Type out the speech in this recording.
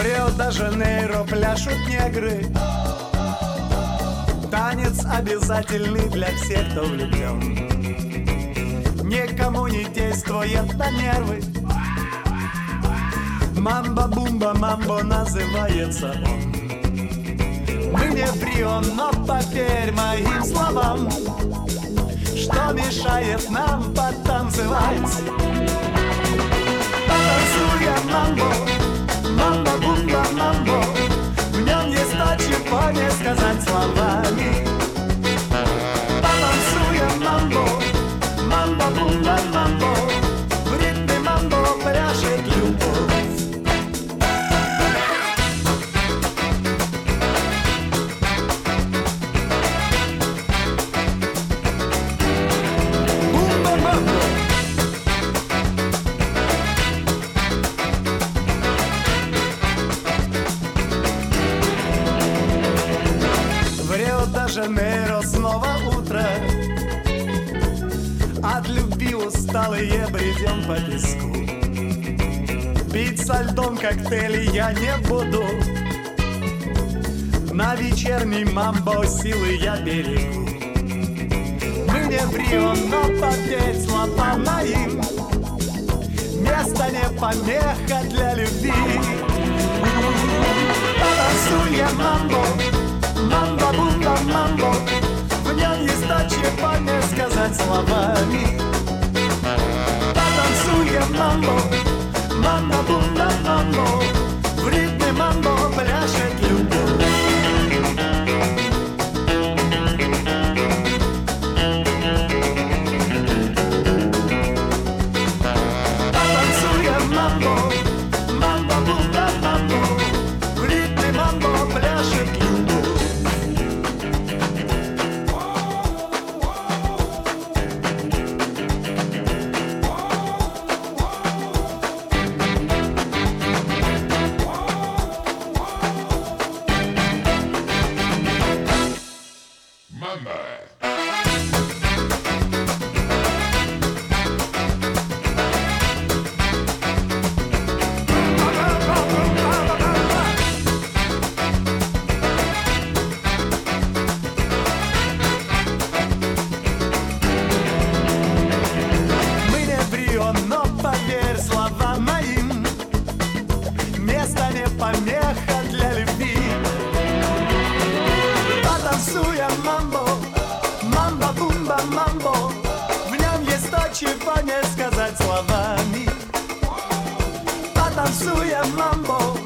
Рио-де-Жанейро пляшут негры. Танец обязательный для всех, кто влюблен. Никому не действует на нервы. Мамба-бумба, мамбо называется он. Мы не в Рио, но поверь моим словам, что мешает нам потанцевать. Потанцуем мамбо, мамба-бумба, мамбо. В нем есть то, чего не сказать словами. Потанцуем мамбо, мамба-бумба, мамбо. В ритме мамбо пляшет любовь. Рио-де-Жанейро снова утро. От любви усталые бредем по песку. Пить со льдом коктейли я не буду. На вечерний мамбо силы я берегу. Мы не в Рио, но поверь словам моим, место не помеха для любви. Потанцуем мамбо, мамба-бумба, мамбо. В нем есть то, чего не сказать словами. Потанцуем мамбо, мамба-бумба, мамбо. В ритме мамбо пляшет любовь. Потанцуем мамбо, мамба-бумба, мамбо. В ритме мамбо пляшет любовь. Помеха для любви. Потанцуем мамбо, мамба-бумба, мамбо. В нем есть то, чего не сказать словами. Потанцуем мамбо,